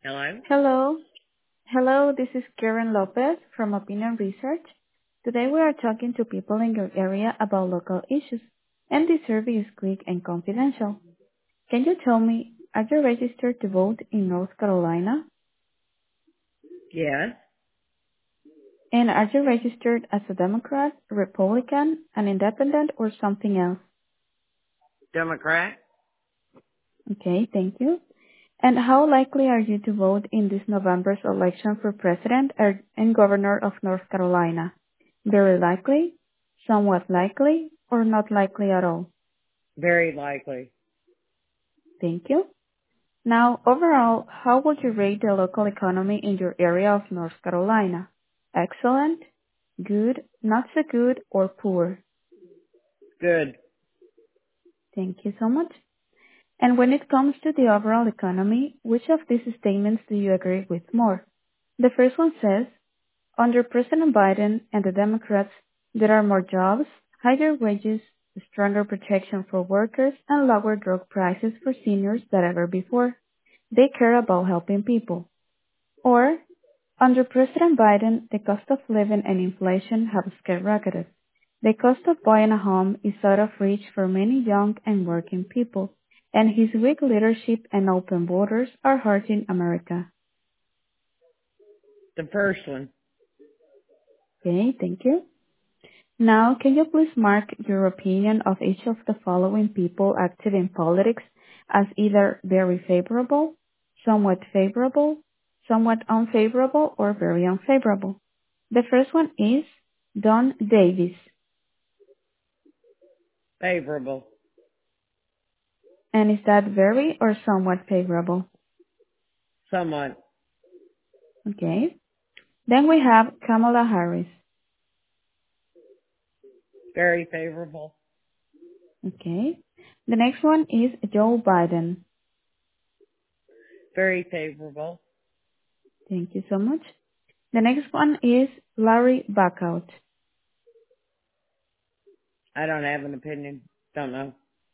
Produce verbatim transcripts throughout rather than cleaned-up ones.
Hello? Hello. Hello, this is Karen Lopez from Opinion Research. Today we are talking to people in your area about local issues, and this survey is quick and confidential. Can you tell me, are you registered to vote in North Carolina? Yes. And are you registered as a Democrat, Republican, an independent, or something else? Democrat? Okay, thank you. And how likely are you to vote in this November's election for president or- and governor of North Carolina? Very likely, somewhat likely, or not likely at all? Very likely. Thank you. Now, overall, how would you rate the local economy in your area of North Carolina? Excellent, good, not so good, or poor? Good. Thank you so much. And when it comes to the overall economy, which of these statements do you agree with more? The first one says, under President Biden and the Democrats, there are more jobs, higher wages, stronger protection for workers, and lower drug prices for seniors than ever before. They care about helping people. Or, under President Biden, the cost of living and inflation have skyrocketed. The cost of buying a home is out of reach for many young and working people, and his weak leadership and open borders are hurting America. The first one. Okay, thank you. Now, can you please mark your opinion of each of the following people active in politics as either very favorable, somewhat favorable, somewhat unfavorable, or very unfavorable? The first one is Don Davis. Favorable. And is that very or somewhat favorable? Somewhat. Okay. Then we have Kamala Harris. Very favorable. Okay. The next one is Joe Biden. Very favorable. Thank you so much. The next one is Larry Buckout. I don't have an opinion. Don't know.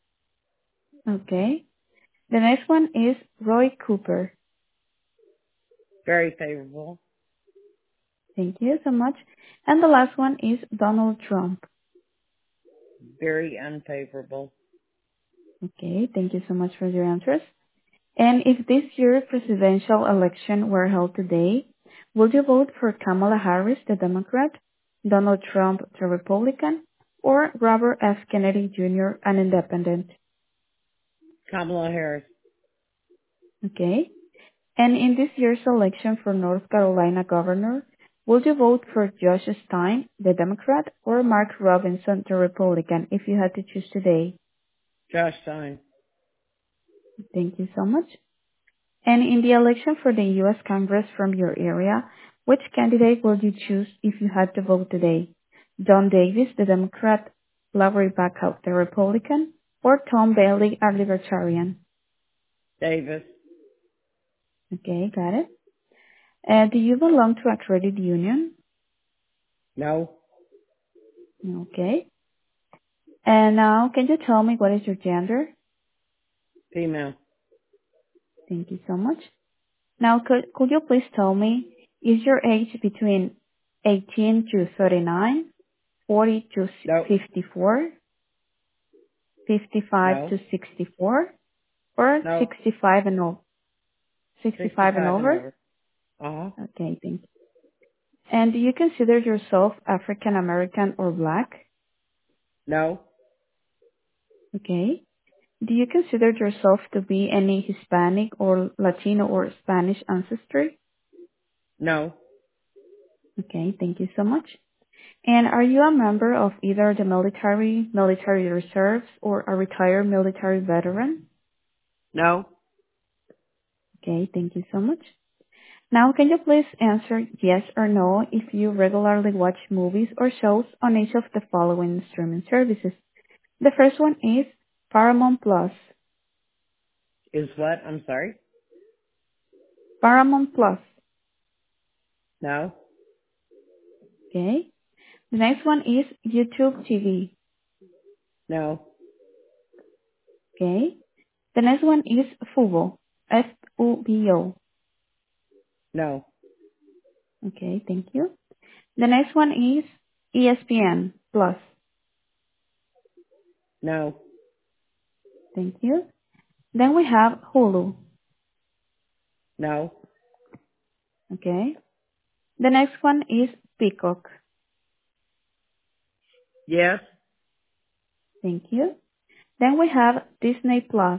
Okay. The next one is Roy Cooper. Very favorable. Thank you so much. And the last one is Donald Trump. Very unfavorable. Okay. Thank you so much for your answers. And if this year's presidential election were held today, would you vote for Kamala Harris, the Democrat, Donald Trump, the Republican, or Robert F. Kennedy Junior, an independent? Kamala Harris. Okay. And in this year's election for North Carolina governor, would you vote for Josh Stein, the Democrat, or Mark Robinson, the Republican, if you had to choose today? Josh Stein. Thank you so much. And in the election for the U S Congress from your area, which candidate would you choose if you had to vote today? Don Davis, the Democrat, Larry Buckout, the Republican, or Tom Bailey, a Libertarian? Davis. Okay, got it. Uh, do you belong to a credit union? No. Okay. And now, can you tell me what is your gender? Female. Thank you so much. Now, could, could you please tell me, is your age between eighteen to thirty-nine, forty to No. fifty-four, fifty-five No. to sixty-four, or No. sixty-five and over? sixty-five and sixty-five and over? over. Uh-huh. Okay, thank you. And do you consider yourself African American or black? No. Okay. Do you consider yourself to be any Hispanic or Latino or Spanish ancestry? No. Okay, thank you so much. And are you a member of either the military, military reserves, or a retired military veteran? No. Okay, thank you so much. Now, can you please answer yes or no if you regularly watch movies or shows on each of the following streaming services? The first one is Paramount Plus. Is what? I'm sorry? Paramount Plus. No. Okay. The next one is YouTube T V. No. Okay. The next one is Fubo. F U B O. No. Okay, thank you. The next one is E S P N Plus. No. Thank you. Then we have Hulu. No. Okay. The next one is Peacock. Yes. Thank you. Then we have Disney Plus.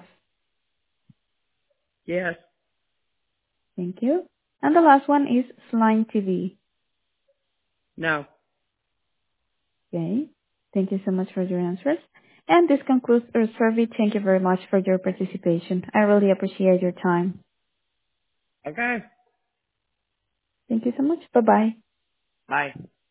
Yes. Thank you. And the last one is Sling T V. No. Okay. Thank you so much for your answers. And this concludes our survey. Thank you very much for your participation. I really appreciate your time. Okay. Thank you so much. Bye-bye. Bye.